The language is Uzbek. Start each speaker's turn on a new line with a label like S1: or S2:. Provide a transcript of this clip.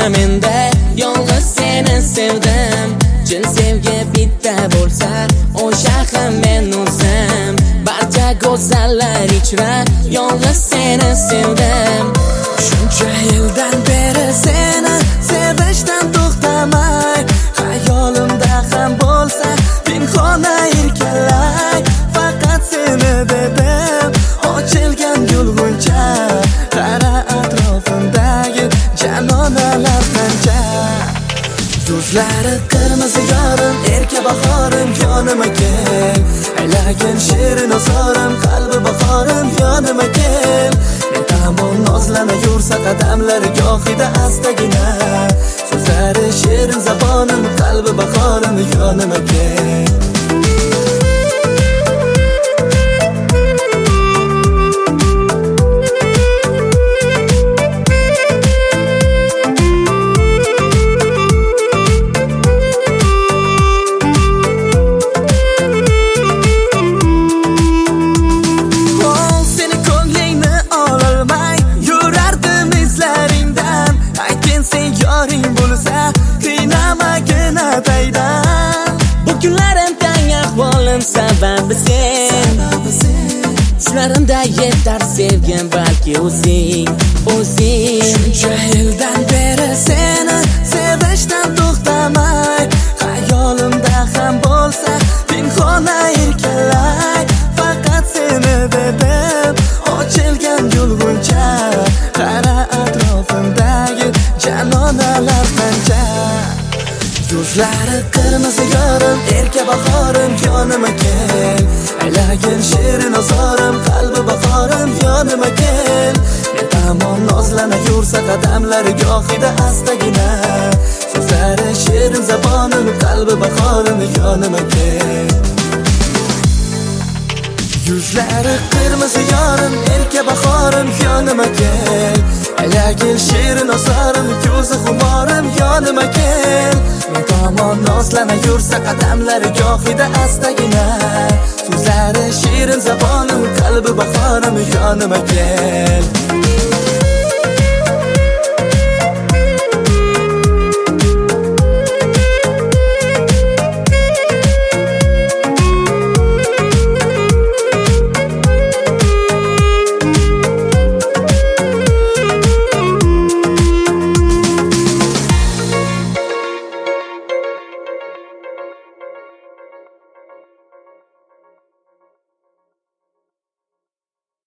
S1: menda yolg'iz seni sevdim. Chin sevgi bitta bo'lsa o'sha ham men o'zim. Barcha go'zallar ichra yolg'iz seni sevdim. Shuncha yildan beri seni sevishdan to'xtamay, xayolimda ham bo'lsa pinhona erkalay. Faqat seni dedim ochilgan gulg'uncha, qara atrofimdagi janonalar qancha. Yuzlari qirmizi yorim, erka bahorim, yonima kel. Aylagin shirin ozorim, qalbi bahorim, yonima kel. Men tomon nozlana yursa qadamlari gohida astagina, so'zlari shirin zabonim, qalbi bahorim, yonima kel. Sababi sen, shunarimda yetar sevgim, balki o'zing. Shuncha yildan beri seni sevishdan to'xtamay, xayolimda ham bo'lsa pinhona erkalay. Faqat seni dedim ochilgan gulg'uncha, qara atrofimdagi janonalar qancha. Yuzlari qirmizi yorim, erka bahorim, yonima kel. Aylagin shirin ozorim, qalbi bahorim, yonima kel. Men tomon nozlana yursa qadamlari gohida astagina, so'zlari shirin zabonim, qalbi bahorim, yonima kel. Yuzlari qirmizi yorim, erka bahorim, yonima kel. Aylagin shirin ozorim, ko'zi xumorim, yonima kel. Men tomon nozlana yursa qadamlari gohida astagina, so'zlari shirin zabonim, qalbi bahorim, yonima kel.